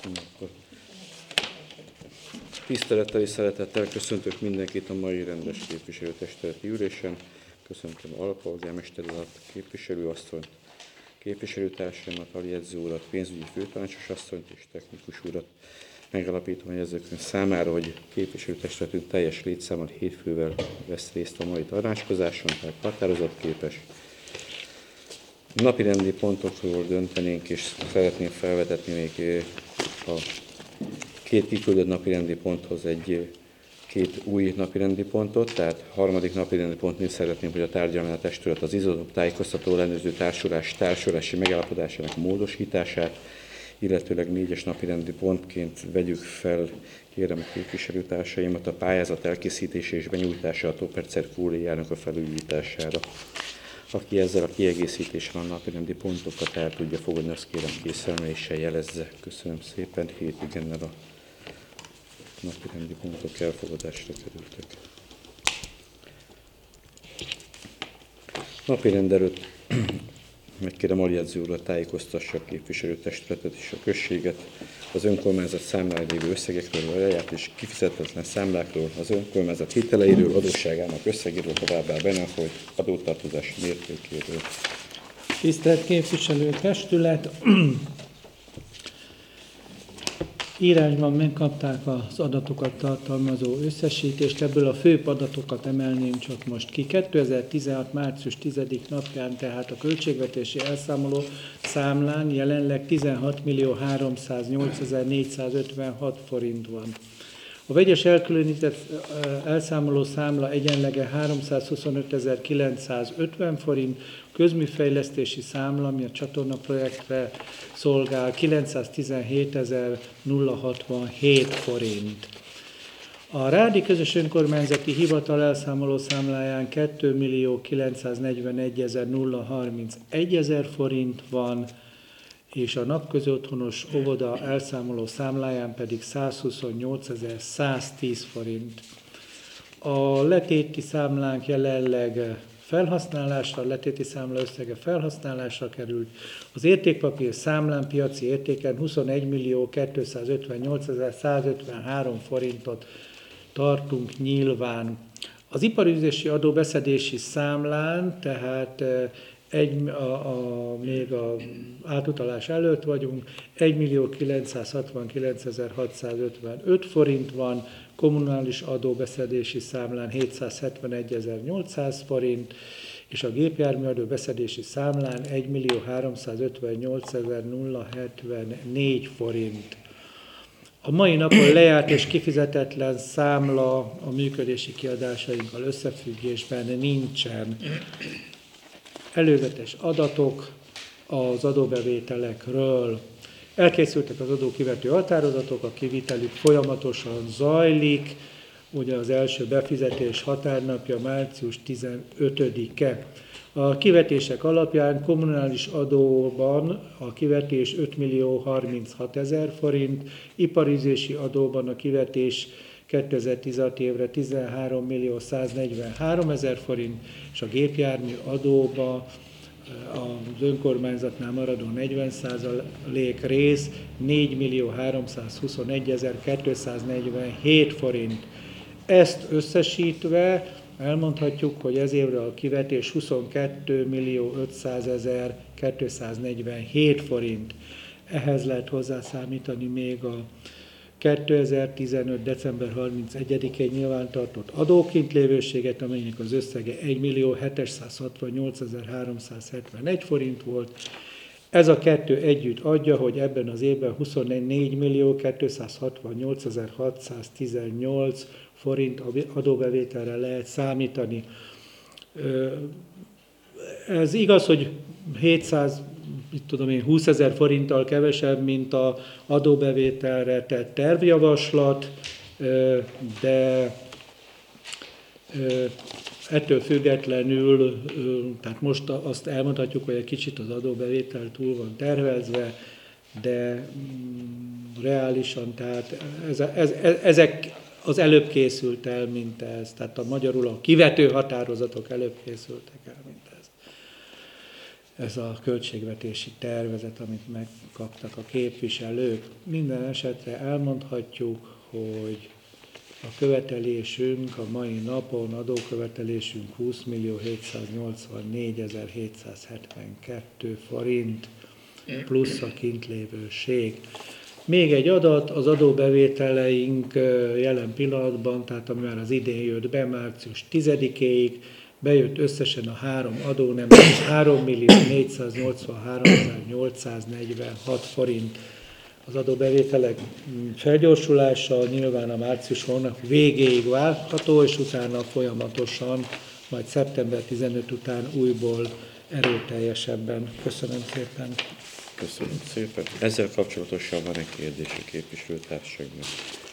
Akkor tisztelettel és szeretettel köszöntök mindenkit a mai rendes képviselőtestületi ülésen. Köszöntöm alpolgármester urat, képviselőasszonyt, képviselőtársaimat, aljegyző urat, pénzügyi főtanácsos asszonyt és technikus urat. Megalapítom a jegyzőkönyv számára, hogy képviselőtestületünk teljes létszámmal 7 fővel vesz részt a mai tanácskozáson, tehát határozatképes. Napirendi pontokról döntenénk, és szeretném felvetetni még a két kiküldött napirendi ponthoz két új napirendi pontot, tehát harmadik napirendi pontnél szeretném, hogy a tárgyalná a testület az izolatok tájékoztató ellenőrző társulás társulási megállapodásának módosítását, illetőleg 4-es napirendi pontként vegyük fel, kérem a képviselőtársaimat, a pályázat elkészítése és benyújtása a Toppercer Kúriának a felújítására. Aki ezzel a kiegészítéssel a napirendi pontokat el tudja fogadni, azt kérem készelmeléssel jelezze. Köszönöm szépen, 7 igennel a napirendi pontok elfogadásra kerültek. Napirend előtt megkérem aljegyző urat, tájékoztassa a képviselőtestületet és a községet az önkormányzat számláin lévő összegekről, a lejárt és kifizetetlen számlákról, az önkormányzat hiteleiről, adósságának összegéről, továbbá benne, hogy adótartozás mértékéről. Tisztelt képviselőtestület! Írásban megkapták az adatokat tartalmazó összesítést, ebből a főbb adatokat emelném csak most ki. 2016. március 10. napján tehát a költségvetési elszámoló számlán jelenleg 16.308.456 forint van. A vegyes elkülönített elszámoló számla egyenlege 325.950 forint, közműfejlesztési számla, ami a csatorna projektre szolgál, 917.067 forint. A Rádi Közös Önkormányzati Hivatal elszámoló számláján 2.941.031 forint van, és a napközotthonos óvoda elszámoló számláján pedig 128.110 forint. A letéti számlánk jelenleg felhasználásra, a letéti számla összege felhasználásra került. Az értékpapír számlán piaci értéken 21.258.153 forintot tartunk nyilván. Az iparűzési adó beszedési számlán, tehát még az átutalás előtt vagyunk, 1.969.655 forint van, kommunális adóbeszedési számlán 771.800 forint, és a gépjárműadó beszedési számlán 1.358.074 forint. A mai napon lejárt és kifizetetlen számla a működési kiadásainkkal összefüggésben nincsen. Előzetes adatok az adóbevételekről. Elkészültek az adókivető határozatok, a kivitelük folyamatosan zajlik. Ugye az első befizetés határnapja március 15-e. A kivetések alapján kommunális adóban a kivetés 5.036.000 forint, iparűzési adóban a kivetés 2016 évre 13.143.000 forint, és a gépjármű adóba az önkormányzatnál maradó 40% rész 4.321.247 forint. Ezt összesítve elmondhatjuk, hogy ez évre a kivetés 22.500.247 forint. Ehhez lehet hozzászámítani még a 2015. december 31-én nyilvántartott adókintlévőséget, amelynek az összege 1.768.371 forint volt. Ez a kettő együtt adja, hogy ebben az évben 24.268.618 forint adóbevételre lehet számítani. Ez igaz, hogy 20 000 forinttal kevesebb, mint az adóbevételre tett tervjavaslat, de ettől függetlenül, tehát most azt elmondhatjuk, hogy egy kicsit az adóbevétel túl van tervezve, de reálisan, tehát ezek az előbb készült el, mint ez, tehát magyarul a kivető határozatok előbb készültek el, mint ez. ez a költségvetési tervezet, amit megkaptak a képviselők. Minden esetre elmondhatjuk, hogy a követelésünk a mai napon, adókövetelésünk 20.784.772 forint plusz a kintlévőség. Még egy adat, az adóbevételeink jelen pillanatban, tehát ami már az idén jött be, március 10-éig, bejött összesen a 3 adónem, 3.483.846 forint az adóbevételek felgyorsulása, nyilván a március hónap végéig várható, és utána folyamatosan, majd szeptember 15 után újból erőteljesebben. Köszönöm szépen. Köszönöm szépen. Ezzel kapcsolatosan van egy kérdés a képviselőtársaságnak.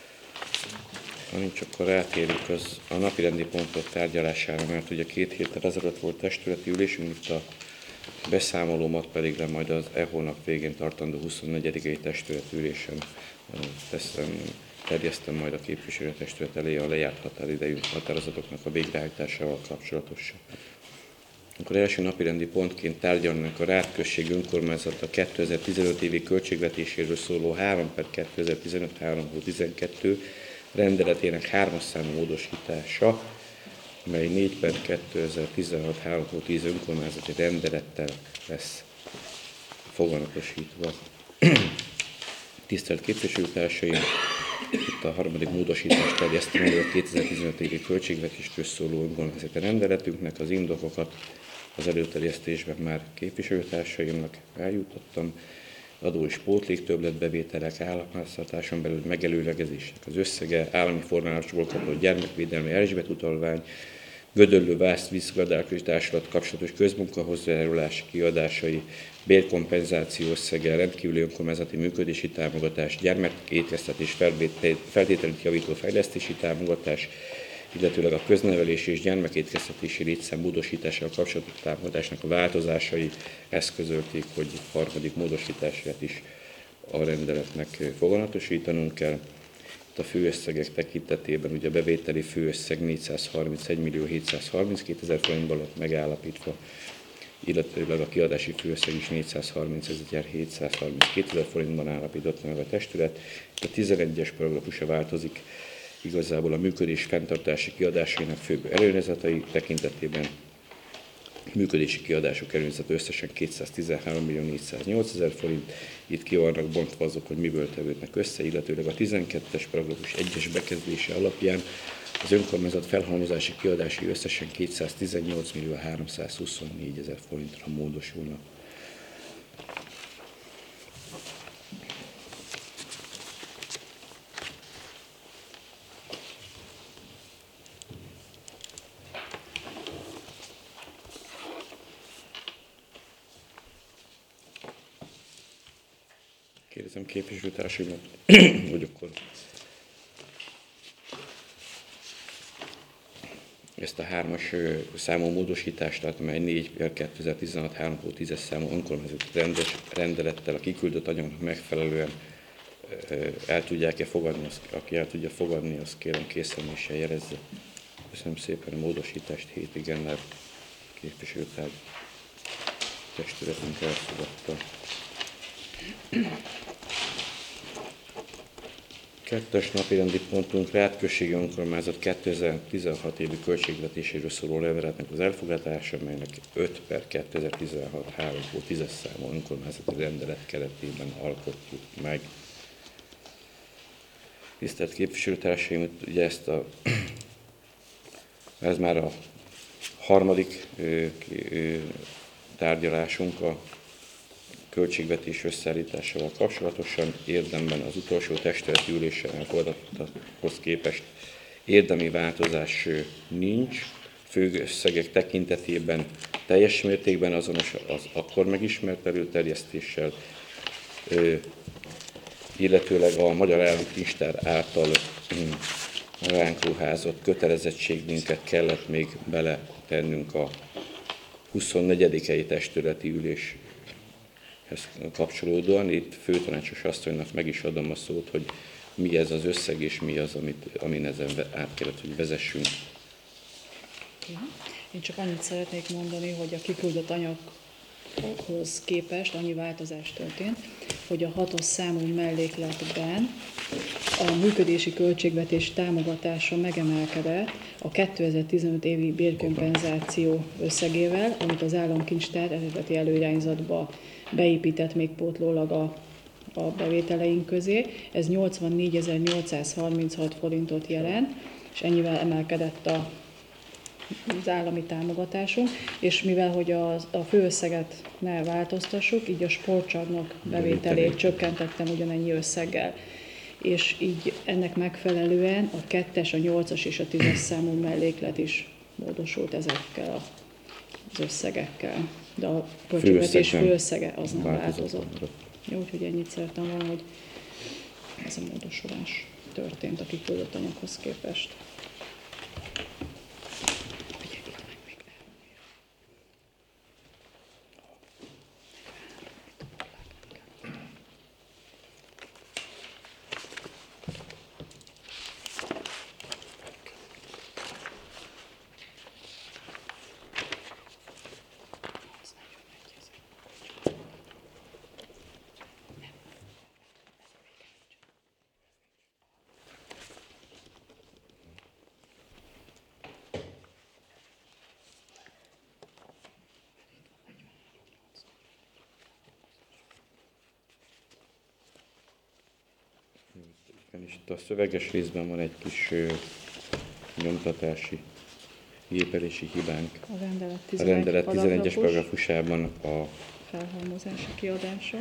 Ha nincs, akkor rátérünk a napirendi pontok tárgyalására, mert ugye 2 héttel ezelőtt volt testületi ülésünk, itt a beszámolómat pedig majd az hónap végén tartandó 24. testületi ülésen terjesztem majd a képviselőtestület elé a lejárt határidejű határozatoknak a végrehajtásával kapcsolatosan. Akkor első napirendi pontként tárgyalnak a Rád község önkormányzata 2015 évi költségvetéséről szóló 3/2015-3/12 rendeletének 3-as számú módosítása, mely 4/2016-3/10 önkormányzati rendelettel lesz foganatosítva. Tisztelt képviselőtársaim! Itt a 3. módosítást terjesztem elő a 2015 évi költségvetésről szóló önkormányzati rendeletünknek. Az indokokat az előterjesztésben már képviselőtársaimnak eljutottam. Adó és pótlék többletbevételek államháztartáson belül megelőlegezésnek az összege, állami forrásból kapott gyermekvédelmi Erzsébet utalvány, Gödöllő Vász Vízgazdálkodási Társulat kapcsolatos közmunkahozzájárulási kiadásai, bérkompenzáció összege, rendkívüli önkormányzati működési támogatás, gyermekétkeztetés feltételét javító fejlesztési támogatás, illetőleg a köznevelési és gyermekétkeztetési létszám módosítással kapcsolatos támogatásnak a változásai eszközölték, hogy 3. módosítását is a rendeletnek foganatosítanunk kell. Itt a főösszegek tekintetében ugye a bevételi főösszeg 431.732.000 forintban lett megállapítva, illetőleg a kiadási főösszeg is 430.732.000 forintban állapította meg a testület. Itt a 11-es paragrafusa változik, igazából a működés fenntartási kiadásainak főbb előnyezetei tekintetében működési kiadások előnyezete összesen 213.408.000 forint. Itt ki vannak bontva azok, hogy miből tevődnek össze, illetőleg a 12-es paragrafus 1-es bekezdése alapján az önkormányzat felhalmozási kiadásai összesen 218.324.000 forintra módosulnak. Kérdezem képviselőtársaimat, hogy akkor ezt a 3-as számú módosítást, tehát mely 4/2016-3/10-es számú önkormányzati rendelettel a kiküldött anyagnak megfelelően el tudják-e fogadni, aki el tudja fogadni, azt kérem készenléssel jelezze. Köszönöm szépen a módosítást, 7 igennel képviselőtárgy testületünk elfogadta. 2. napirendi pontunk Rád községi önkormányzat 2016 évi költségvetéséről szóló leveletnek az elfogadása, melynek 5/2016-3/10-es számú önkormányzati rendelet keretében alkotjuk meg. Tisztelt képviselőtársaim, ugye ez már a 3. tárgyalásunk a költségvetés összeállításával kapcsolatosan. Érdemben az utolsó testületi ülésen elfogadottakhoz képest érdemi változás nincs. Főösszegek tekintetében teljes mértékben azonos az akkor megismert előterjesztéssel, illetőleg a Magyar Állami Kincstár által ránk ruházott kötelezettségünket kellett még beletennünk a 24. testületi üléshez kapcsolódóan. Itt főtanácsos asszonynak meg is adom a szót, hogy mi ez az összeg, és mi az, amin ezen át kellett, hogy vezessünk. Én csak annyit szeretnék mondani, hogy a kiküldött anyag hoz képest annyi változás történt, hogy a 6-os számú mellékletben a működési költségvetés támogatása megemelkedett a 2015 évi bérkompenzáció összegével, amit az államkincstár eredeti előirányzatba beépített még pótlólag a bevételeink közé. Ez 84.836 forintot jelent, és ennyivel emelkedett az állami támogatásunk, és mivel hogy a főösszeget ne változtassuk, így a sportcsarnok bevételét csökkentettem ugyanennyi összeggel. És így ennek megfelelően a 2-es, a 8-as és a 10-es számú melléklet is módosult ezekkel az összegekkel. De a költségvetés főösszege az nem változott. Jó, úgyhogy ennyit szerettem volna, hogy ez a módosulás történt a kiküldött anyaghoz képest. És itt a szöveges részben van egy kis nyomtatási, gépelési hibánk. A rendelet 11-es paragrafusában a felhalmozási kiadása.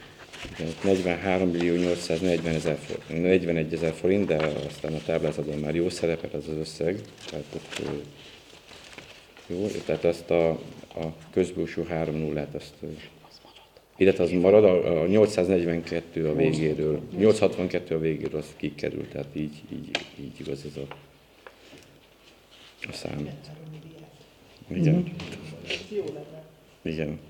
43.841.000 forint, de aztán a táblázatban már jó szerepel az az összeg. Tehát ott, jó, tehát azt a közbúsú 3 nullát, azt illetve az marad, a 842 a végéről, 862 a végéről, az kikerült, tehát így igaz ez a szám. Igen. Igen.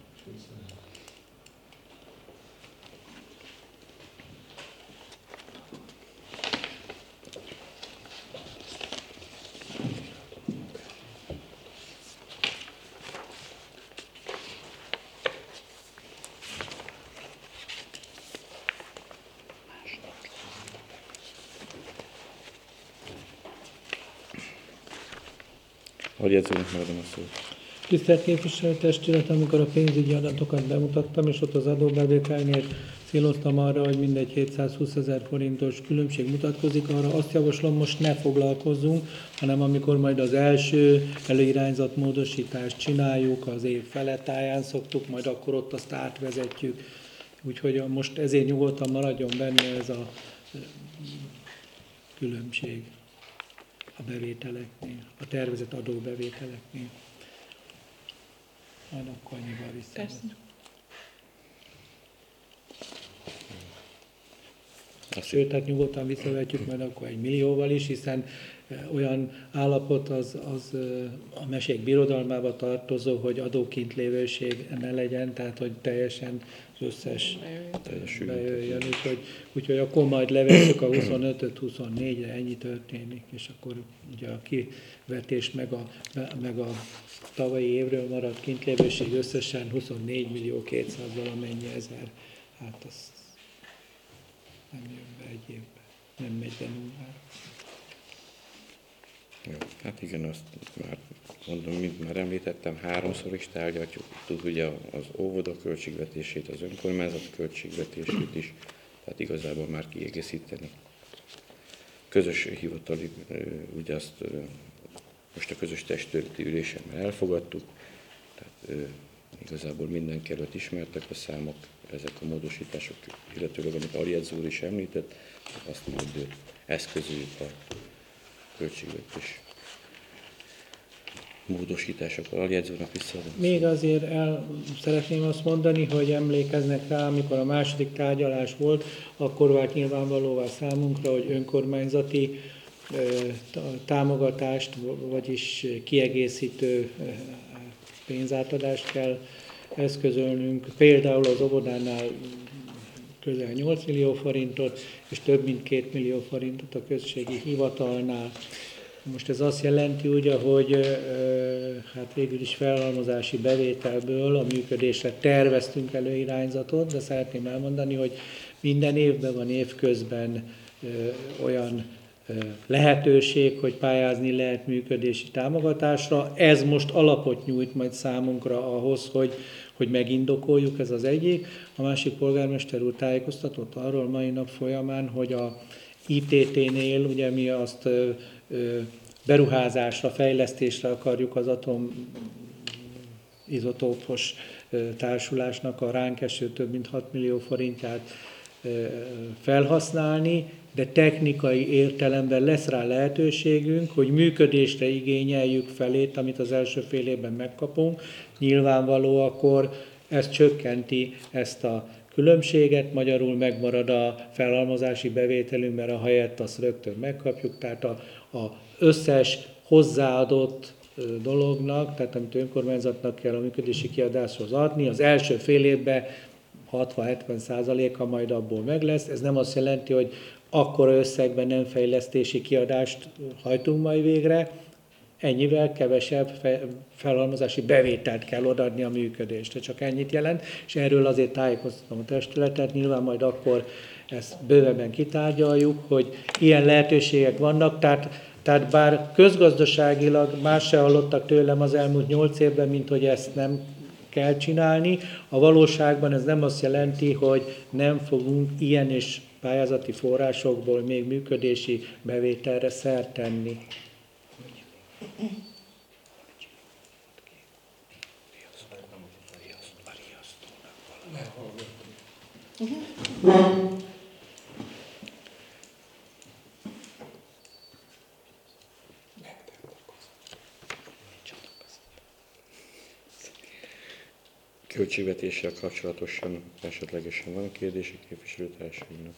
Aljegyzónak megadom a szót. Tisztelt képviselőtestület, amikor a pénzügyi adatokat bemutattam, és ott az adóbevételnél céloztam arra, hogy mindegy 720 000 forintos különbség mutatkozik, arra azt javaslom, most ne foglalkozzunk, hanem amikor majd az első előirányzatmódosítást csináljuk, az év feletáján szoktuk, majd akkor ott azt átvezetjük. Úgyhogy most ezért nyugodtan maradjon benne ez a különbség a bevételeknél, a tervezett adóbevételeknél. Majd akkor annyival vissza. Sőt, tehát nyugodtan visszavetjük majd akkor 1 millióval is, hiszen olyan állapot az a mesék birodalmába tartozó, hogy adókintlévőség ne legyen, tehát hogy teljesen az összes bejöjjön. Úgyhogy akkor majd levesszük a 25-öt 24-re, ennyi történik, és akkor ugye a kivetés meg a tavalyi évről maradt kintlévőség összesen 24.200.000 valamennyi ezer. Hát az nem jön be egy évben, nem megy be nullára. Jó, hát igen, azt már mondom, mint már említettem, 3-szor is tárgyaljuk, ugye az óvoda költségvetését, az önkormányzat költségvetését is, tehát igazából már kiegészíteni. Közös hivatali, ugye azt most a közös testületi ülésen már elfogadtuk, tehát igazából mindenki előtt ismertek a számok, ezek a módosítások, illetőleg amit Aljegyz úr is említett, azt majd eszközöljük a költségvetés módosításokkal. Aljegyz úrnak visszaadom. Még azért szeretném azt mondani, hogy emlékeznek rá, amikor a második tárgyalás volt, akkor vált nyilvánvalóvá számunkra, hogy önkormányzati támogatást, vagyis kiegészítő pénzátadást kell eszközölnünk. Például az óvodánál közel 8 millió forintot, és több mint 2 millió forintot a községi hivatalnál. Most ez azt jelenti ugye, hogy hát végül is felhalmozási bevételből a működésre terveztünk előirányzatot, de szeretném elmondani, hogy minden évben van évközben olyan lehetőség, hogy pályázni lehet működési támogatásra. Ez most alapot nyújt majd számunkra ahhoz, hogy megindokoljuk, ez az egyik. A másik, polgármester úr tájékoztatott arról mai nap folyamán, hogy a ITT-nél ugye mi azt beruházásra, fejlesztésre akarjuk az atomizotópos társulásnak a ránk eső több mint 6 millió forintját felhasználni, de technikai értelemben lesz rá lehetőségünk, hogy működésre igényeljük felét, amit az első fél évben megkapunk. Nyilvánvaló akkor ez csökkenti ezt a különbséget, magyarul megmarad a felhalmozási bevételünk, mert a helyett azt rögtön megkapjuk, tehát a összes hozzáadott dolognak, tehát amit önkormányzatnak kell a működési kiadáshoz adni, az első fél évben 60-70%-a majd abból meg lesz. Ez nem azt jelenti, hogy akkora összegben nem fejlesztési kiadást hajtunk majd végre, ennyivel kevesebb felhalmozási bevételt kell odaadni a működésre, csak ennyit jelent, és erről azért tájékoztatom a testületet, nyilván majd akkor ezt bővebben kitárgyaljuk, hogy ilyen lehetőségek vannak, tehát bár közgazdaságilag más se hallottak tőlem az elmúlt 8 évben, mint hogy ezt nem kell csinálni, a valóságban ez nem azt jelenti, hogy nem fogunk ilyen és pályázati forrásokból még működési bevételre szert tenni. Költségvetéssel kapcsolatosan esetlegesen van kérdése képviselőtársainknak?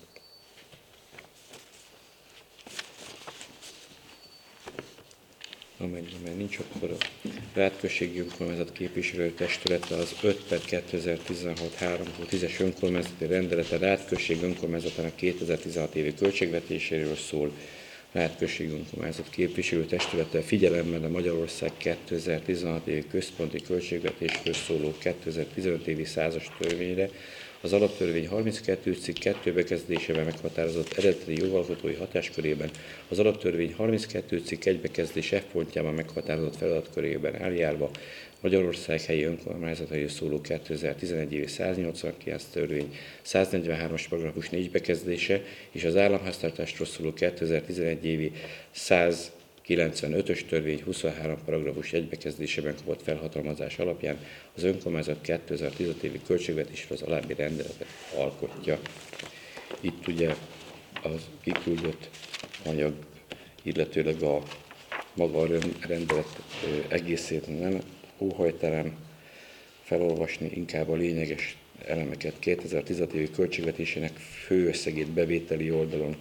Amennyiben nincs, akkor a Rátközségi Önkormányzat képviselőtestülete az 5/2016-3/10-es önkormányzati rendelete Rátközség önkormányzatának 2016 évi költségvetéséről szól. Rátközségi Önkormányzat képviselőtestülete figyelemmel a Magyarország 2016 évi központi költségvetésről szóló 2015 évi 100-as törvényre, az alaptörvény 32. cikk 2 bekezdésével meghatározott eredeti jogalkotói hatáskörében, az alaptörvény 32. cikk 1 bekezdés F pontjában meghatározott feladatkörében eljárva, Magyarország helyi önkormányzatairól szóló 2011 évi 189 törvény 143-as paragrafus 4 bekezdése és az államháztartásról szóló 2011 évi 195-ös törvény 23 paragrafus 1 bekezdésében kapott felhatalmazás alapján az önkormányzat 2015 évi költségvetésről az alábbi rendeletet alkotja. Itt ugye az kiküldött anyag, illetőleg a maga a rendelet egészét nem óhajtálom felolvasni, inkább a lényeges elemeket. 2016 évi költségvetésének főösszegét bevételi oldalon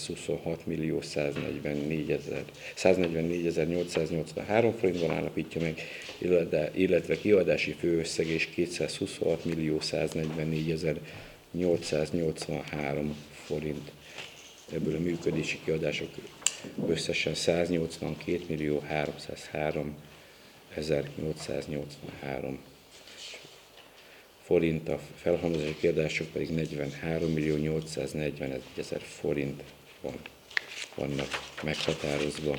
224.883 forintban állapítja meg, illetve kiadási főösszeg és 226.144.883 forint. Ebből a működési kiadások összesen 182.303.883 forint, a felhalmozási kiadások pedig 43.841.000 forint vannak meghatározva.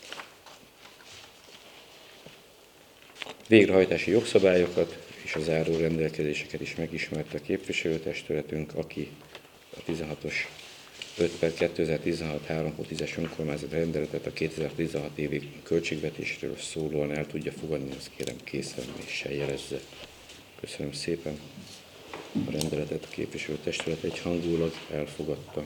Végrehajtási jogszabályokat és a záró rendelkezéseket is megismerte a képviselőtestületünk, aki a 16-os 5/2016-3/10-es önkormányzat rendeletet a 2016 évi költségvetésről szólóan el tudja fogadni, azt kérem készfelméssel jelezze. Köszönöm szépen. A rendeletet a képviselőtestület egyhangulag elfogadta.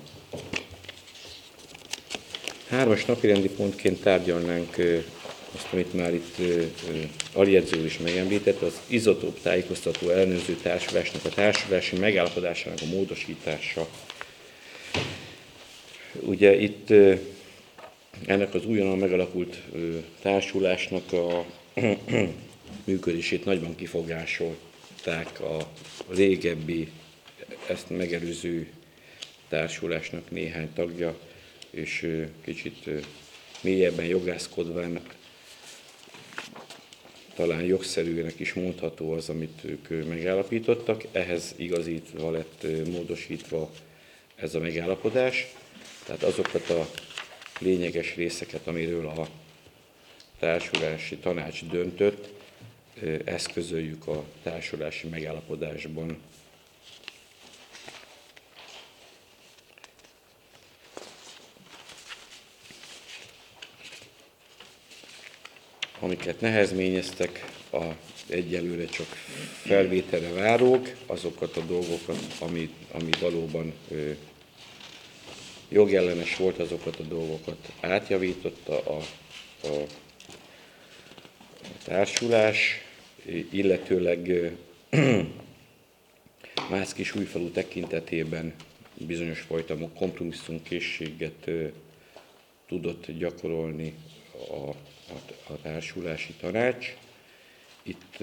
3-as napirendi pontként tárgyalnánk azt, amit már itt aljegyző is megemlített, az izotóp tájékoztató ellenőrző társulásnak a társulási megállapodásának a módosítása. Ugye itt ennek az újonnan megalakult társulásnak a működését nagyban kifogásolták a régebbi, ezt megelőző társulásnak néhány tagja, és kicsit mélyebben jogászkodván talán jogszerűnek is mondható az, amit ők megállapítottak. Ehhez igazítva lett módosítva ez a megállapodás. Tehát azokat a lényeges részeket, amiről a társulási tanács döntött, ezt közöljük a társulási megállapodásban. Amiket nehezményeztek, egyelőre csak felvételre várók, azokat a dolgokat, ami valóban jogellenes volt, azokat a dolgokat átjavította a társulás, illetőleg Máczkis-Újfalu tekintetében bizonyos fajta kompromisszumkészséget tudott gyakorolni a társulási tanács. Itt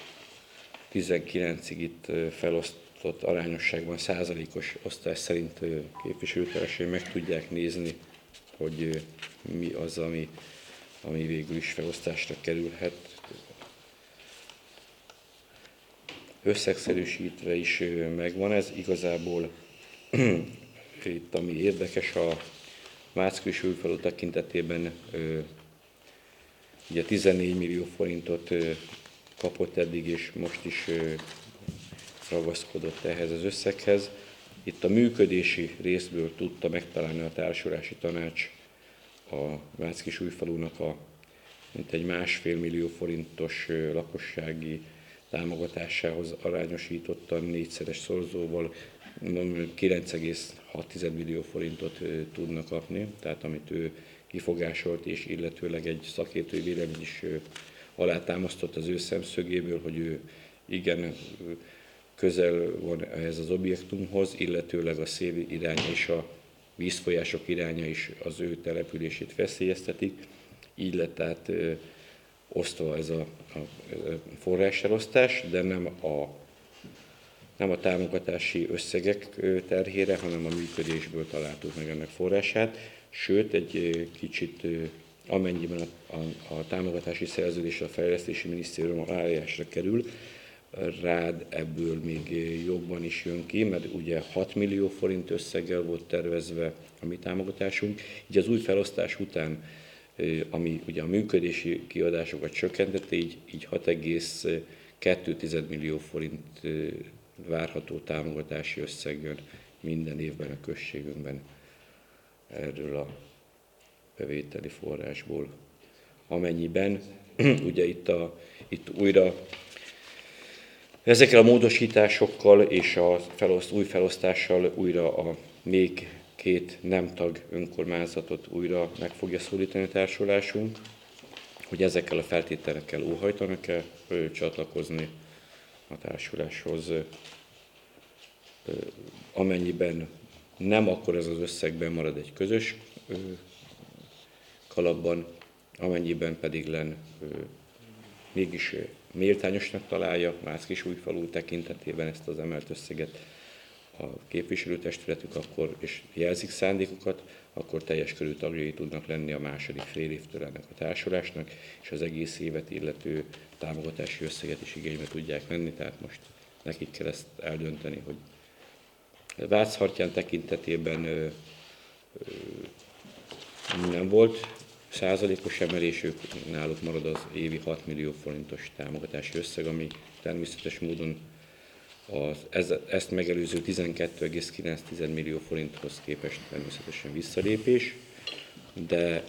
19-ig itt felosztott arányosságban százalékos osztás szerint képviselőtársaim meg tudják nézni, hogy mi az, ami végül is felosztásra kerülhet. Összegszerűsítve is megvan ez. Igazából itt, ami érdekes, a Máczkis-Újfalu tekintetében ugye 14 millió forintot kapott eddig, és most is ragaszkodott ehhez az összeghez. Itt a működési részből tudta megtalálni a társulási tanács a Máczkis-Újfalunak a mintegy 1,5 millió forintos lakossági támogatásához arányosította 4-szeres szorzóval 9,6 millió forintot tudna kapni, tehát amit ő kifogásolt, és illetőleg egy szakértői vélemény is alátámasztott az ő szemszögéből, hogy ő igen közel van ehhez az objektumhoz, illetőleg a szél irány és a vízfolyások iránya is az ő települését veszélyeztetik. Így lett tehát osztva ez a forráselosztás, de nem a támogatási összegek terhére, hanem a működésből találtuk meg ennek forrását. Sőt, egy kicsit amennyiben a támogatási szerződés a Fejlesztési Minisztérium aláírásra kerül, rád ebből még jobban is jön ki, mert ugye 6 millió forint összeggel volt tervezve a mi támogatásunk, így az új felosztás után, ami ugye a működési kiadásokat csökkentette, így 6,2 millió forint várható támogatási összeg jön minden évben a községünkben erről a bevételi forrásból. Amennyiben ugye itt újra ezekkel a módosításokkal és a új felosztással újra a még 2 nem tag önkormányzatot újra meg fogja szólítani a társulásunk, hogy ezekkel a feltételekkel óhajtanak-e csatlakozni a társuláshoz. Amennyiben nem, akkor ez az összegben marad egy közös kalapban, amennyiben pedig mégis méltányosnak találja Máczkis-Újfalu tekintetében ezt az emelt összeget a képviselőtestületük, akkor, és jelzik szándékukat, akkor teljes körű tagjai tudnak lenni a második fél évtől ennek a társulásnak, és az egész évet illető támogatási összeget is igénybe tudják venni, tehát most nekik kell ezt eldönteni, hogy Váchartyán tekintetében nem volt százalékos emelés, náluk marad az évi 6 millió forintos támogatási összeg, ami természetes módon ezt megelőző 12,9 millió forinthoz képest természetesen visszalépés, de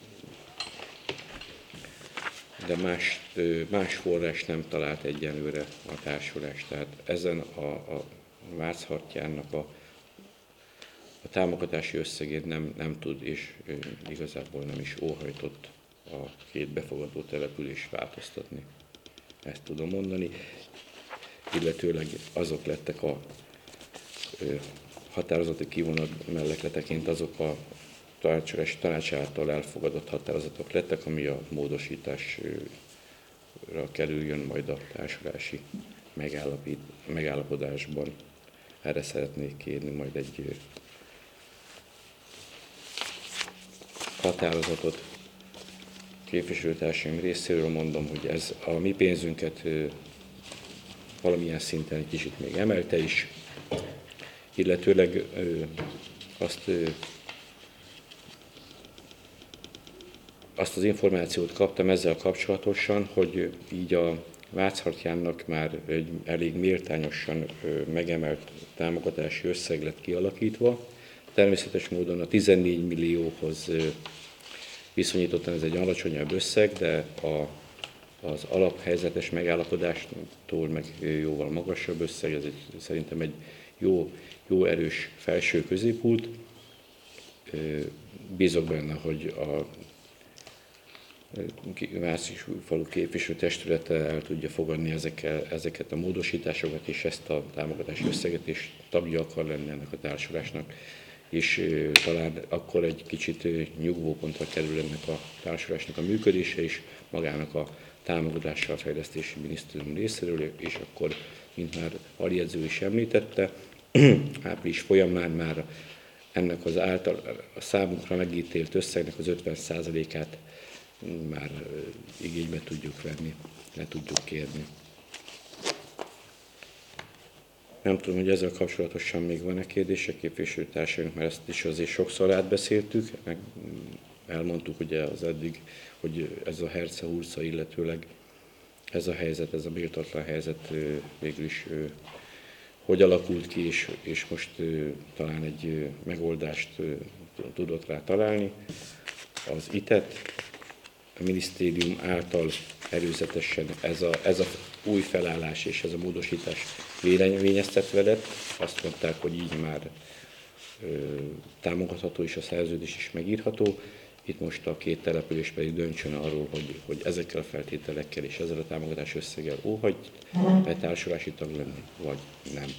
más forrás nem talált egyenlőre a társulás. Tehát ezen a Váchartyánnak a támogatási összegét nem tud, és igazából nem is óhajtott a 2 befogadó település változtatni. Ezt tudom mondani. Illetőleg azok lettek a határozati kivonat mellékleteként azok a tanács által elfogadott határozatok lettek, ami a módosításra kerüljön majd a társulási megállapodásban. Erre szeretnék kérni majd egy határozatot. képviselőtársaim részéről mondom, hogy ez a mi pénzünket valamilyen szinten egy kicsit még emelte is, illetőleg azt az információt kaptam ezzel kapcsolatosan, hogy így a Váchartyánnak már egy elég méltányosan megemelt támogatási összeg lett kialakítva. Természetes módon a 14 millióhoz viszonyítottan ez egy alacsonyabb összeg, de az alaphelyzetes megállapodástól meg jóval magasabb összeg, ez szerintem egy jó erős felső középút. Bízok benne, hogy a Váci falu képviselőtestülete el tudja fogadni ezeket a módosításokat és ezt a támogatási összeget, és tagja akar lenni ennek a társulásnak, és talán akkor egy kicsit nyugvópontra kerül ennek a társulásnak a működése is, magának a támogatással a Fejlesztési Minisztérium részéről, és akkor, mint már aljegyző is említette, április folyamán már ennek az a számunkra megítélt összegnek az 50%-át már igénybe tudjuk venni, le tudjuk kérni. Nem tudom, hogy ezzel kapcsolatosan még van-e kérdése képviselőtársaink, mert ezt is azért sokszor átbeszéltük, meg elmondtuk ugye az eddig, hogy ez a herce-hurca, illetőleg ez a helyzet, ez a méltatlan helyzet végül is hogy alakult ki, és most talán egy megoldást tudott rá találni. Az ITET, a minisztérium által előzetesen ez a új felállás és ez a módosítás véleményeztetve lett. Azt mondták, hogy így már támogatható és a szerződés is megírható. Itt most a két település pedig döntsön arról, hogy ezekkel a feltételekkel és ezzel a támogatás összeggel óhagy társulási tag lenni, vagy nem.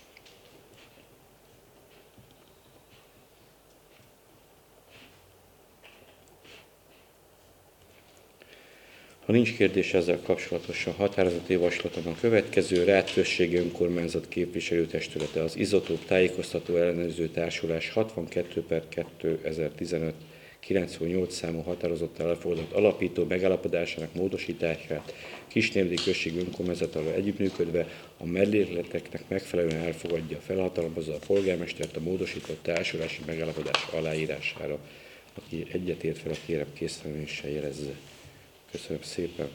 Ha nincs kérdés ezzel kapcsolatosan, határozati javaslatom a következő: Rád községi önkormányzat képviselőtestülete az Izotóp Tájékoztató Ellenőrző Társulás 62/2015 98 számú határozattal elfogadott alapító megállapodásának módosítását Kisnémdi község önkormányzatával együttműködve a mellékleteknek megfelelően elfogadja, felhatalmazza a polgármestert a módosított társulási megállapodás aláírására. Aki egyetért fel, kérem készfeleléssel jelezze. Köszönöm szépen.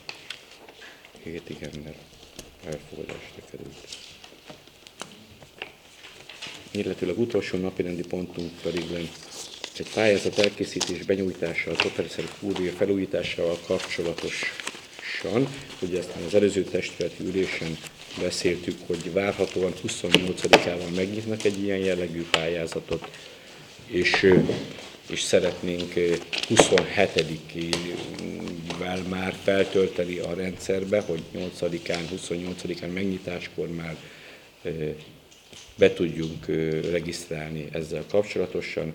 7 igennel elfogadásra került. Illetőleg utolsó napirendi pontunk pedig egy pályázat elkészítés benyújtása az Opereszerű kúria felújításával kapcsolatosan. Ugye ezt az előző testületi ülésen beszéltük, hogy várhatóan 28-ában megnyitnak egy ilyen jellegű pályázatot, és szeretnénk 27-vel már feltölteni a rendszerbe, hogy 8-án, 28-án megnyitáskor már be tudjunk regisztrálni ezzel kapcsolatosan.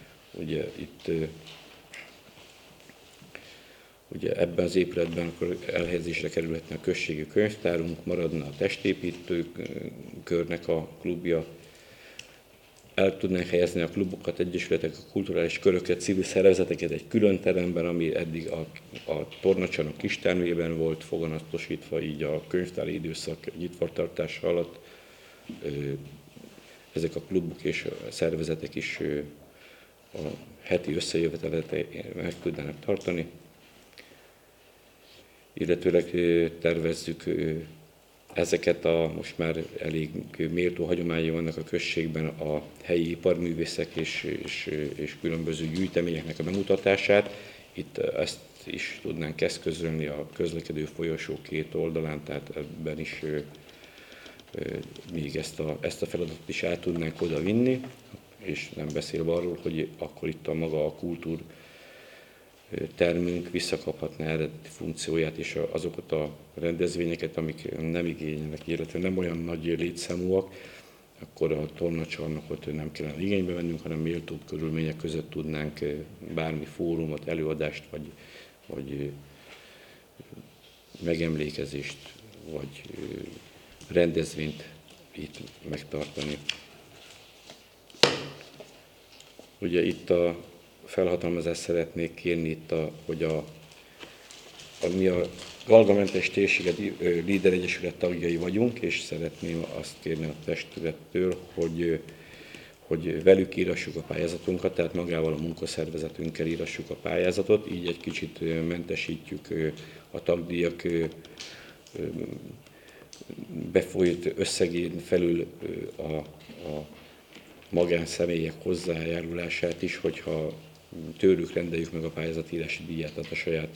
Ugye ebben az épületben akkor elhelyezésre kerülhetne a községi könyvtárunk, maradna a testépítőkörnek a klubja, el tudnánk helyezni a klubokat, egyesületek, a kulturális köröket, civil szervezeteket egy külön teremben, ami eddig a tornacsarnok kistermében volt foganatosítva, így a könyvtári időszak nyitvatartása alatt ezek a klubok és a szervezetek is a heti összejövetelet meg tudnának tartani. Illetőleg tervezzük ezeket most már elég méltó hagyományai vannak a községben a helyi iparművészek és különböző gyűjteményeknek a bemutatását. Itt ezt is tudnánk eszközölni a közlekedő folyosó két oldalán, tehát ebben is még ezt a feladatot is át tudnánk oda vinni, és nem beszélve arról, hogy akkor itt a maga a kultúr termünk visszakaphatná eredeti funkcióját, és azokat a rendezvényeket, amik nem igényelnek, illetve nem olyan nagy létszámúak, akkor a tornacsarnokot nem kellene igénybe vennünk, hanem méltóbb körülmények között tudnánk bármi fórumot, előadást, vagy megemlékezést, vagy rendezvényt itt megtartani. Ugye itt a felhatalmazást szeretnék kérni, hogy mi a Galgamentes Térséget Líder Egyesület tagjai vagyunk, és szeretném azt kérni a testülettől, hogy velük írassuk a pályázatunkat, tehát magával a munkaszervezetünkkel írassuk a pályázatot, így egy kicsit mentesítjük a tagdíjak befolyt összegén felül a magánszemélyek hozzájárulását is, hogyha tőlük rendeljük meg a pályázatírási díját, tehát a saját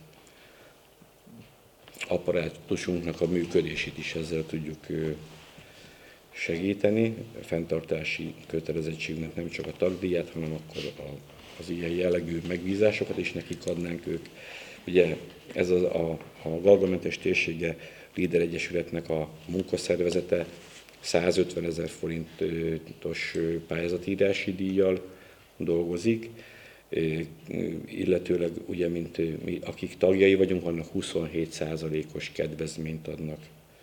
apparátusunknak a működését is ezzel tudjuk segíteni. A fenntartási kötelezettségnek nem csak a tagdíját, hanem akkor az ilyen jellegű megbízásokat is nekik adnánk ők. Ugye ez a Galgamentes Térsége Líder Egyesületnek a munkaszervezete 150 000 forintos pályázatírási díjjal dolgozik, illetőleg ugye, mint mi, akik tagjai vagyunk, annak 27%-os kedvezményt adnak.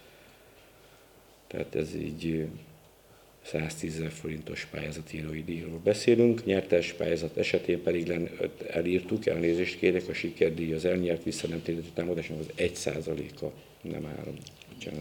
Tehát ez így 110 000 forintos pályázatírói díjról beszélünk. Nyertes pályázat esetén pedig elírtuk, elnézést kérek, a sikerdíj az elnyert vissza nem térítő támogatásnak az 1%-a, nem 3. Bocsánat.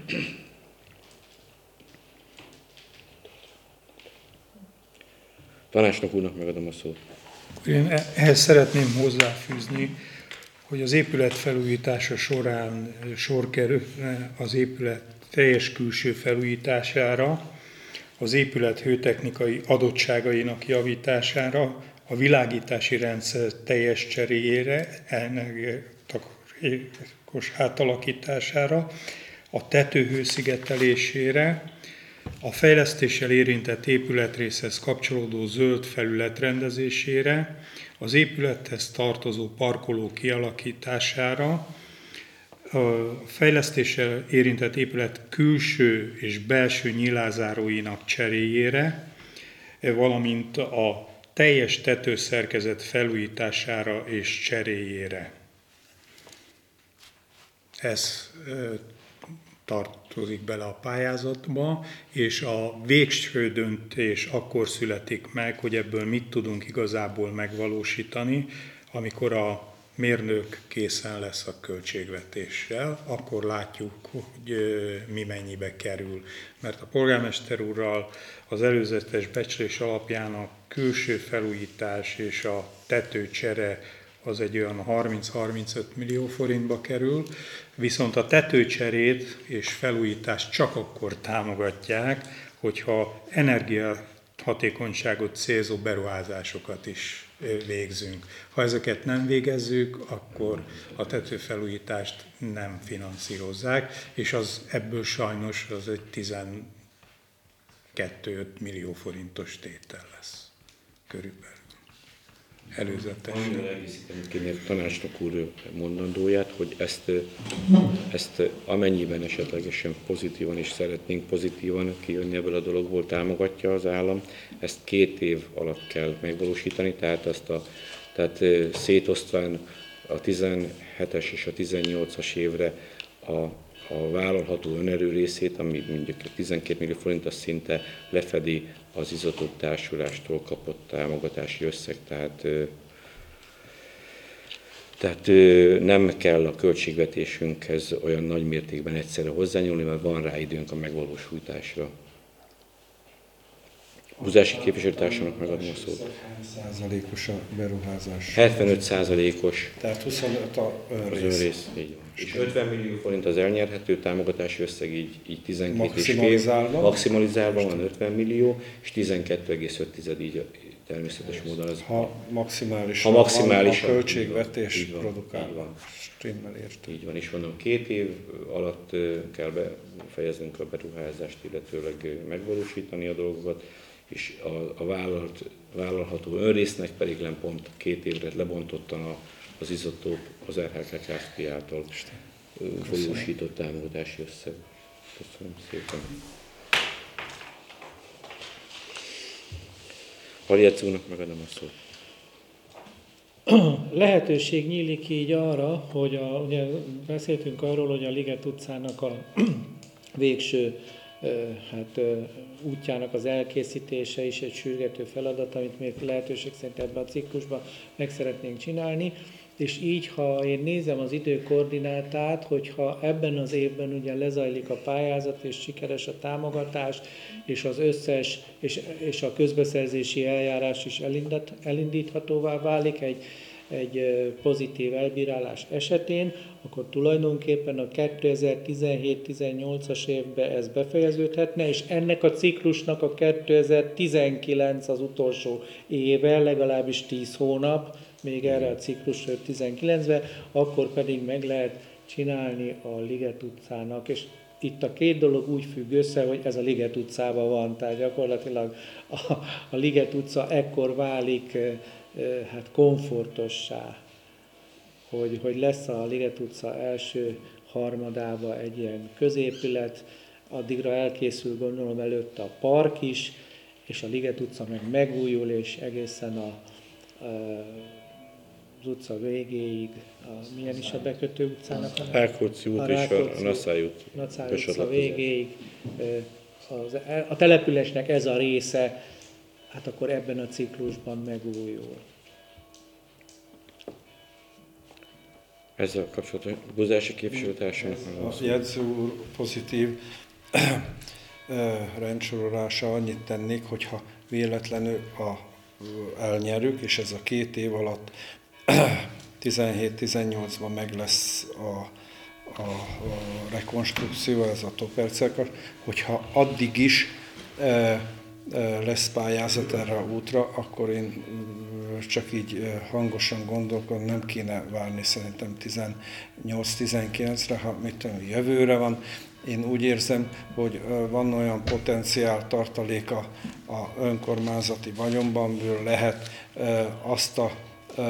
Tanácsnok úrnak megadom a szót. Én ehhez szeretném hozzáfűzni, hogy az épület felújítása során sor kerül az épület teljes külső felújítására, az épület hőtechnikai adottságainak javítására, a világítási rendszer teljes cseréjére, energiatakarékos átalakítására, a tetőhő szigetelésére, a fejlesztéssel érintett épületrészhez kapcsolódó zöld felület rendezésére, az épülethez tartozó parkoló kialakítására, a fejlesztéssel érintett épület külső és belső nyilázáróinak cseréjére, valamint a teljes tetőszerkezet felújítására és cseréjére. Ez tartozik bele a pályázatba, és a végső döntés akkor születik meg, hogy ebből mit tudunk igazából megvalósítani, amikor a mérnök készen lesz a költségvetéssel, akkor látjuk, hogy mi mennyibe kerül. Mert a polgármester úrral az előzetes becslés alapján a külső felújítás és a tetőcsere az egy olyan 30-35 millió forintba kerül, viszont a tetőcserét és felújítást csak akkor támogatják, hogyha energiahatékonyságot célzó beruházásokat is végzünk. Ha ezeket nem végezzük, akkor a tetőfelújítást nem finanszírozzák, és az ebből sajnos az egy 12-5 millió forintos tétel lesz körülbelül. Előzetesen. Amivel egészíteni kéne a tanácsnok úr mondandóját, hogy ezt amennyiben esetlegesen pozitívan és szeretnénk pozitívan kijönni ebből a dologból, támogatja az állam, ezt 2 év alatt kell megvalósítani, tehát szétosztván a 17-es és a 18-as évre a vállalható önerő részét, ami mondjuk 12 millió forint, az szinte lefedi az Izotóp Társulástól kapott támogatási összeg, tehát nem kell a költségvetésünkhez olyan nagy mértékben egyszerre hozzányúlni, mert van rá időnk a megvalósításra. Húzási képviselőtársamnak megadom a szót. Hány százalékos a beruházás? 75%-os Tehát 25 az az önrész. önrész. Így van. És 50 millió forint az elnyerhető támogatási összeg, így 12,5. Maximalizálva? Maximalizálva van 50 millió, és 12,5 így természetes módon az. Ha maximális, Ha maximális a költségvetés így van, produkál. így van. Stimmel értem. Így van, és mondom, 2 év alatt kell befejeznünk a beruházást, illetőleg megvalósítani a dolgokat, és a vállalható önrésznek pedig pont 2 évre lebontottan az Izotóp, az RHK Kft. Által folyósított támogatási összeg. Köszönöm szépen. Harjec úrnak megadom a szót. Lehetőség nyílik így arra, hogy ugye beszéltünk arról, hogy a Liget utcának a végső útjának az elkészítése is egy sürgető feladat, amit még lehetőség szerint ebben a ciklusban meg szeretnénk csinálni. és így, ha én nézem az időkoordinátát, hogyha ebben az évben ugye lezajlik a pályázat, és sikeres a támogatás, és az összes, és a közbeszerzési eljárás is elindíthatóvá válik egy pozitív elbírálás esetén, akkor tulajdonképpen a 2017-18-as évben ez befejeződhetne, és ennek a ciklusnak a 2019 az utolsó éve, legalábbis 10 hónap, még erre a ciklusra 19-ben, akkor pedig meg lehet csinálni a Liget utcának, és itt a két dolog úgy függ össze, hogy ez a Liget utcában van, tehát gyakorlatilag a Liget utca ekkor válik hát komfortossá, hogy lesz a Liget utca első harmadában egy ilyen középület, addigra elkészül gondolom előtte a park is, és a Liget utca meg megújul, és egészen az utca végéig, milyen is a bekötő utcának? A Rákóczi út és a Naszály út. Naszály utca végéig. A településnek ez a része, hát akkor ebben a ciklusban megújul. Ezzel kapcsolatban Buzási képviselőtársam. A jegyző úr pozitív rendsorolása annyit tennék, hogyha véletlenül elnyerjük, és ez a 2 év alatt 17-18-ban meg lesz a rekonstrukció, ez a Topercekas, hogyha addig is lesz pályázat erre a útra, akkor én csak így hangosan gondolkodom, nem kéne várni szerintem 18-19-re, ha mit tudom, jövőre van. Én úgy érzem, hogy van olyan potenciál tartalék a önkormányzati vagyonban, amiből lehet azt a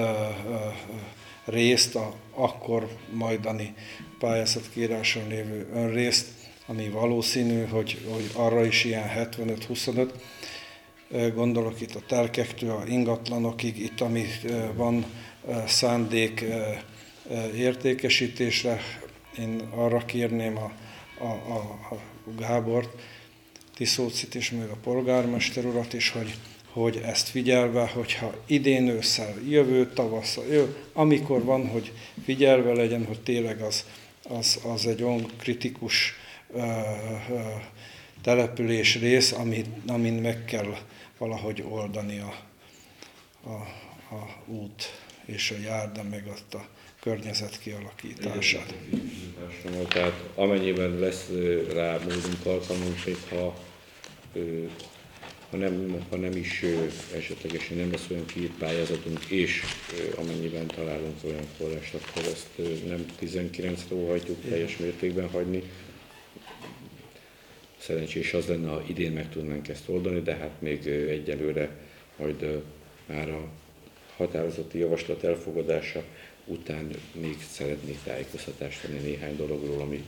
részt, akkor majdani pályázatkíráson lévő önrészt, ami valószínű, hogy arra is ilyen 75-25, gondolok itt a telkektől, a ingatlanokig, itt ami van szándék értékesítésre, én arra kérném a Gábort, Tiszócit és még a polgármester urat is, hogy ezt figyelve, hogyha idén ősszel, jövő tavasszal, amikor van, hogy figyelve legyen, hogy tényleg az egy olyan kritikus település rész, amin meg kell valahogy oldani a út és a járda, meg ott a környezet kialakítását. Tehát amennyiben lesz rá módunk, alkalmunk, még ha nem is esetlegesen nem lesz olyan kiírt pályázatunk, és amennyiben találunk olyan forrást, akkor ezt nem 19-re óhajtjuk teljes mértékben hagyni. Szerencsés az lenne, ha idén meg tudnánk ezt oldani, de hát még egyelőre majd már a határozati javaslat elfogadása után még szeretnék tájékoztatást venni néhány dologról, ami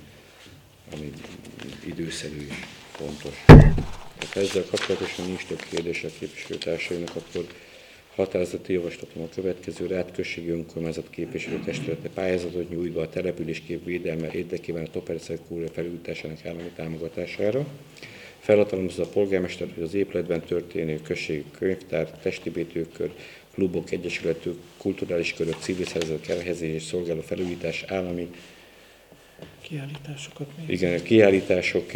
időszerű és fontos. Hát ezzel kapcsolatosan nincs több kérdés a képviselőtársainak, akkor határozati javaslatom a következő: Rád községi önkormányzat képviselőtestülete pályázatot nyújt be a településkép védelme érdekében a Topercek kúria felújításának állami támogatására. Felhatalmazza a polgármester, hogy az épületben történő községi könyvtár, testépítőkör, klubok, egyesületek, kulturális körök, civil szervezetek elhelyezés és szolgáló felújítás állami Kiállításokat még. igen, kiállítások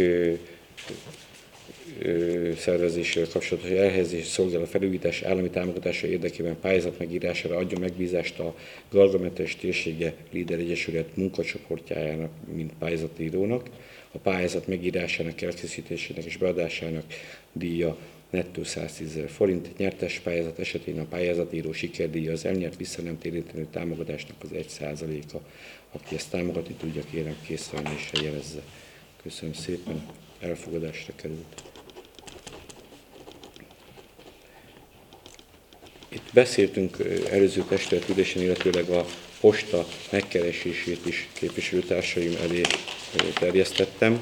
szervezésével kapcsolatos elhelyezés és szolgáló felújítás állami támogatása érdekében pályázat megírására adjon megbízást a Gargamentes Térsége Líder Egyesület munkacsoportjának, mint pályázatírónak. A pályázat megírásának, elkészítésének és beadásának díja nettó 110 000 forint, nyertes pályázat esetén a pályázatíró sikerdíja az elnyert vissza nem térítendő támogatásnak az 1%-a. Aki ezt támogatni tudja, kérem készfelmésre jelezze. Köszönöm szépen, elfogadásra került. Itt beszéltünk előző testületülésen, illetőleg a posta megkeresését is képviselőtársaim elé terjesztettem.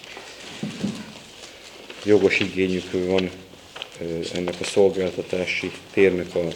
Jogos igényük van ennek a szolgáltatási térnek a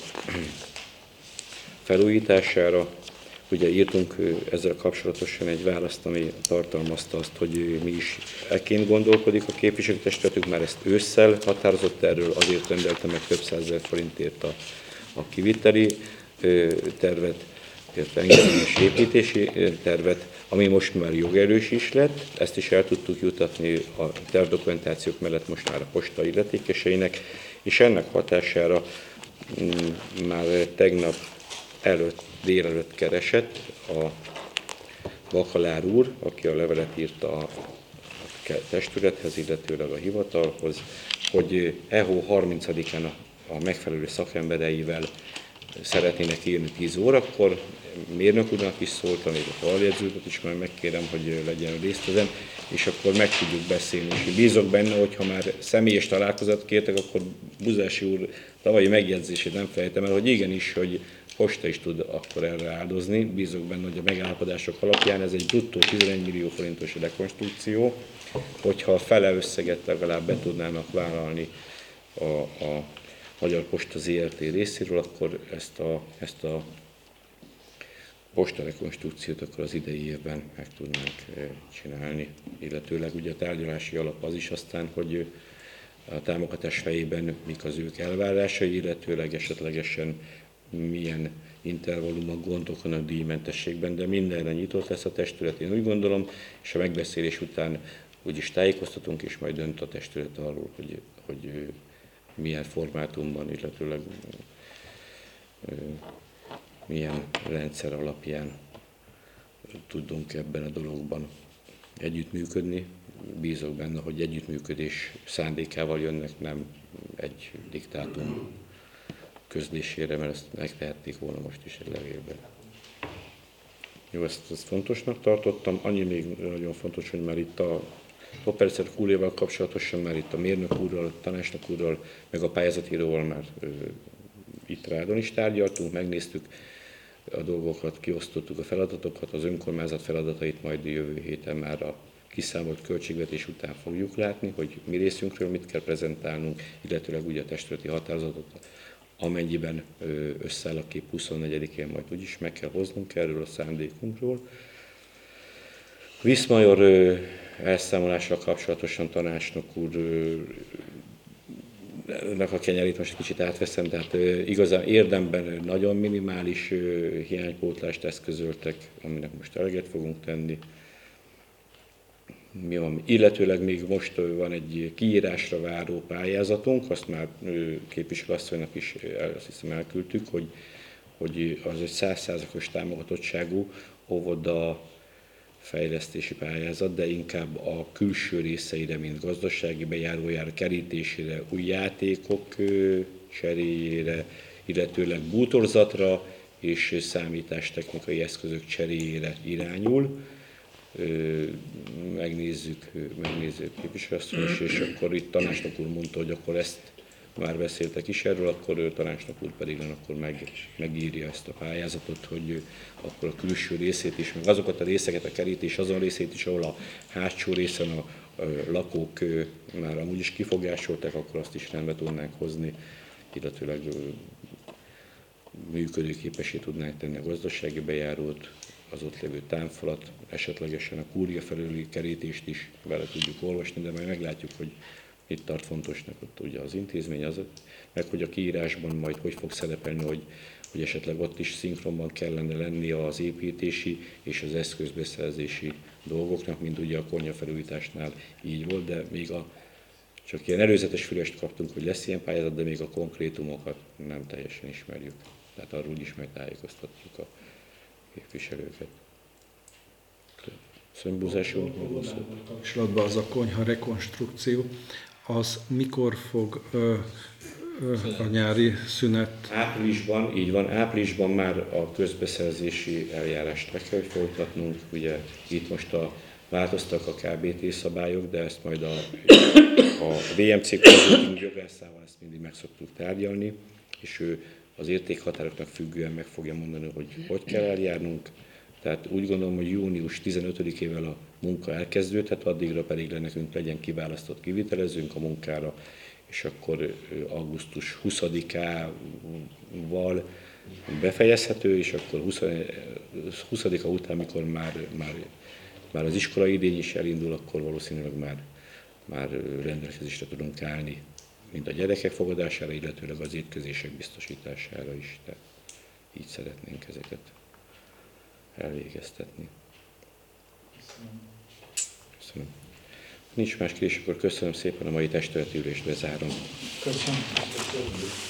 felújítására. Ugye írtunk ezzel kapcsolatosan egy választ, ami tartalmazta azt, hogy mi is ekként gondolkodik a képviselőtestületünk, már ezt ősszel határozott erről, azért rendelte meg több 100 000 forintért a kiviteli tervet. illetve engedélyes építési tervet, ami most már jogerős is lett. Ezt is el tudtuk jutatni a tervdokumentációk mellett most már a posta illetékeseinek, és ennek hatására már tegnap délelőtt keresett a Bakalár úr, aki a levelet írta a testülethez, illetőleg a hivatalhoz, hogy EHO 30-án a megfelelő szakembereivel szeretnének írni 10 órakor. Mérnök úrnak is szóltam, még a taljegyzőt is majd megkérem, hogy legyen részt ezen, és akkor meg tudjuk beszélni. És bízok benne, hogy ha már személyes találkozat kértek, akkor Buzási úr tavalyi megjegyzését nem felejtem el, hogy igenis, hogy posta is tud akkor erre áldozni. Bízok benne, hogy a megállapodások alapján ez egy bruttó 11 millió forintos rekonstrukció, hogyha a fele összeget legalább be tudnának vállalni a Magyar Posta ZRT részéről, akkor ezt a posta rekonstrukciót akkor az idei évben meg tudnánk csinálni. Illetőleg ugye a tárgyalási alap az is aztán, hogy a támogatás fejében mik az ők elvárásai, illetőleg esetlegesen milyen intervallumban gondolkodnak a díjmentességben, de mindenre nyitott lesz a testület, én úgy gondolom, és a megbeszélés után úgyis tájékoztatunk, és majd dönt a testület arról, hogy milyen formátumban, illetőleg milyen rendszer alapján tudunk ebben a dologban együttműködni. Bízok benne, hogy együttműködés szándékával jönnek, nem egy diktátum közlésére, mert ezt megtehették volna most is egy levélben. Jó, ezt fontosnak tartottam. Annyi még nagyon fontos, hogy már itt a Toppercer kúriával kapcsolatosan, már itt a mérnök úrral, a tanácsnok úrral, meg a pályázatíróval már itt Rádon is tárgyaltunk, megnéztük a dolgokat, kiosztottuk a feladatokat, az önkormányzat feladatait majd jövő héten már a kiszámolt költségvetés után fogjuk látni, hogy mi részünkről mit kell prezentálnunk, illetőleg ugye a testületi határozatot, amennyiben összeáll a kép 24-én, majd úgyis meg kell hoznunk erről a szándékunkról. Viszmajor elszámolással kapcsolatosan tanácsnok úrnak a kenyerét most egy kicsit átveszem, tehát igazán érdemben nagyon minimális hiánypótlást eszközöltek, aminek most eleget fogunk tenni. Mi van? Illetőleg még most van egy kiírásra váró pályázatunk, azt már képviselőasszonynak is azt hiszem elküldtük, hogy az egy 100%-os támogatottságú óvoda fejlesztési pályázat, de inkább a külső részeire, mint gazdasági bejárójára, kerítésére, új játékok cseréjére, illetőleg bútorzatra és számítástechnikai eszközök cseréjére irányul. Megnézzük képviselőasszony is, és akkor itt tanácsnok úr mondta, hogy akkor ezt már beszéltek is erről, akkor tanácsnok úr pedig akkor megírja ezt a pályázatot, hogy akkor a külső részét is, meg azokat a részeket, a kerítés azon részét is, ahol a hátsó részen a lakók már amúgy is kifogásolták, akkor azt is rendbe tudnánk hozni, illetőleg működőképessé tudnánk tenni a gazdasági bejárót, az ott lévő támfalat, esetlegesen a kúria felüli kerítést is vele tudjuk olvasni, de majd meglátjuk, hogy itt tart fontosnak ott ugye az intézmény, meg hogy a kiírásban majd hogy fog szerepelni, hogy esetleg ott is szinkronban kellene lenni az építési és az eszközbeszerzési dolgoknak, mint ugye a konyafelújításnál így volt, de még csak ilyen előzetes fülest kaptunk, hogy lesz ilyen pályázat, de még a konkrétumokat nem teljesen ismerjük. Tehát arról is majd tájékoztatjuk a képviselőket. Szömbúzás úr. Kapcsolatban az a konyha rekonstrukció, az mikor fog a nyári szünet? Áprilisban, így van, áprilisban már a közbeszerzési eljárást meg kell folytatnunk. Ugye itt most változtak a KBT szabályok, de ezt majd a VMC konzulting jogászával ezt mindig meg szoktuk tárgyalni, és ő az értékhatároknak függően meg fogja mondani, hogy kell eljárnunk. Tehát úgy gondolom, hogy június 15-ével a munka elkezdődhet, addigra pedig nekünk legyen kiválasztott kivitelezőnk a munkára, és akkor augusztus 20-ával befejezhető, és akkor 20-a után, mikor már az iskolai idény is elindul, akkor valószínűleg már rendelkezésre tudunk állni, mind a gyerekek fogadására, illetőleg az étkezések biztosítására is. Tehát így szeretnénk ezeket elvégeztetni. Köszönöm. Nincs más kérdés, akkor köszönöm szépen, a mai testületi ülést bezárom. Köszönöm.